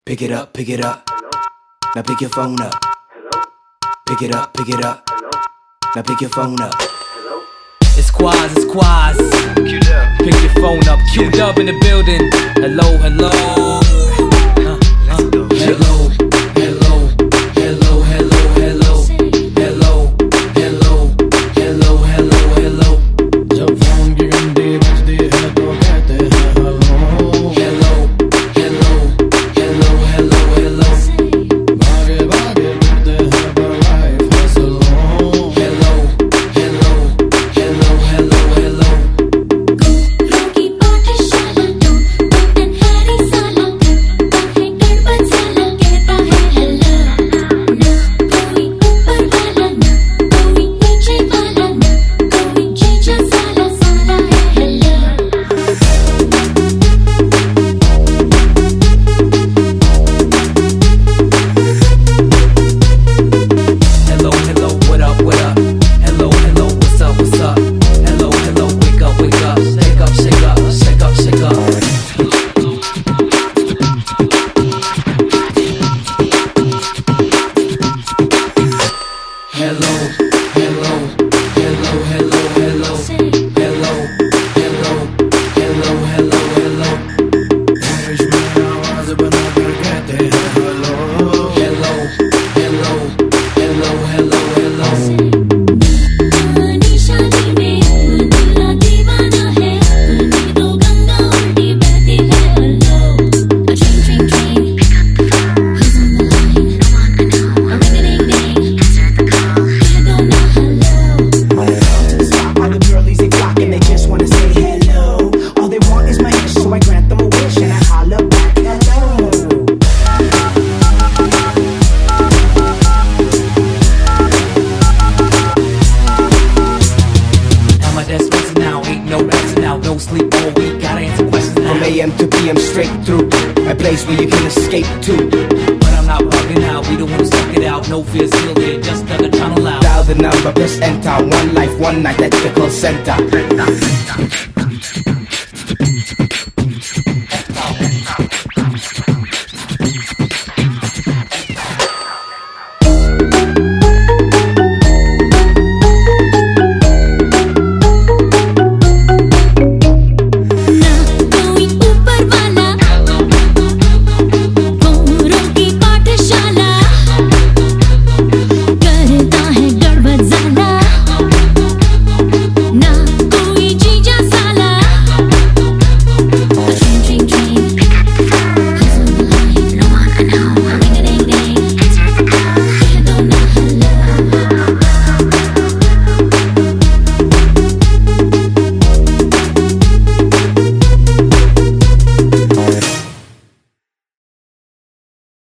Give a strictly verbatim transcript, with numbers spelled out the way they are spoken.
Pick it up, pick it up. Now pick your phone up. Pick it up, pick it up. Now pick your phone up. It's Quaz, it's Quaz. Pick your phone up. Q-Dub in the building. Hello, hello. Uh, uh, hello, hello, hello, hello, hello, hello, hello, hello, hello, hello. जब phone की घंटी बजती है तो कहते हैं hello, hello, hello, hello, hello, hello. भागे भागे फिरते हैं पर life hustle on. Hello, hello, hello, hello, hello. रोगी पाठशाला तो बटन हरी साला बाहें गड़बड़ साला कहता है hello. ना कोई ऊपर वाला ना कोई नीचे वाला ना कोई जीजा साला साला है hello. Hello, hello, what up, what up? Hello, hello, what's up, what's up? Hello, hello, wake up, wake up. Shake up, shake up, shake up, shake up. Hello, hello, hello, hello, hello. Hello, hello, hello, hello, hello. English में आवाज बनाकर कहते हैं hello. Hello, hello, hello, hello, hello. पुरानी शादी में दूल्हा दीवाना है उम्मीदों गंगा उल्टी बहती है hello. A train, train, train. Who's on the line? A ring-a-ding-ding. Answer the call. कह दो ना hello. Stop all the girlies they flock and they just wanna say hello. All they want is my wish, so I grant them a wish and I holler back hello. Am I desperate now? Ain't no answer now. No sleep all week. Gotta answer questions now. From A M to P M straight through, a place where you can escape to. But I'm not bugging out. We don't wanna suck it out. No fear, still here. Just another channel out. Dial the number, press enter. One life, one night, that's the call center.